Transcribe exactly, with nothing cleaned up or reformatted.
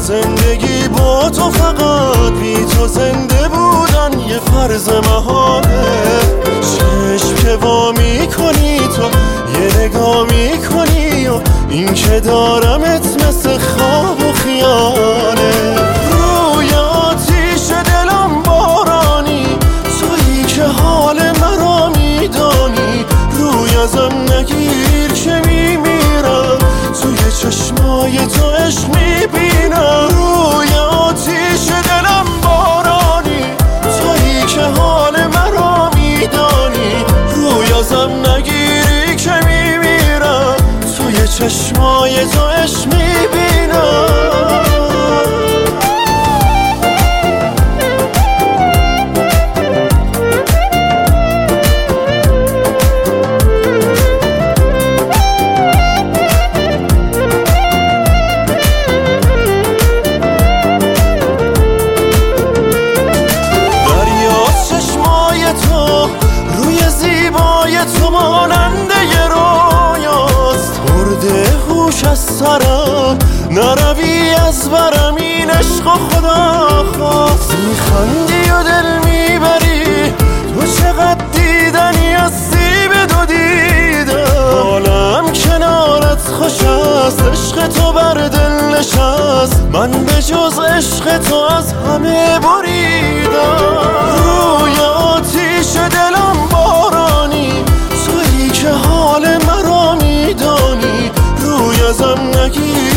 زندگی با تو فقط بی تو زنده بودن یه فرض محاله. چشم که وا میکنی تو یه نگاه میکنی و این که دارمت مثل خواب و خیاله. روی آتیش دلم بارانی تویی که حال مرا میدانی. روی ازم نگیر که میمیرم توی چشمای تو عشق میبینم. روی آتیش دلم بارانی تویی که حال مرا میدانی. روی ازم نگیری که میمیرم توی چشمای تو عشق میبینم. تو ماننده ی رویاست برده هوش از سرم نروی از برم این عشق خدا خواست. میخندی و دل میبری تو چقدر دیدنی هستی به دو دیدم. حالم کنارت خوش است عشق تو بر دل نشست. من به جز عشق تو از همه بریدم. روی آتیش دلم بارانی تویی که حال مرا میدانی. روی ازم نگیر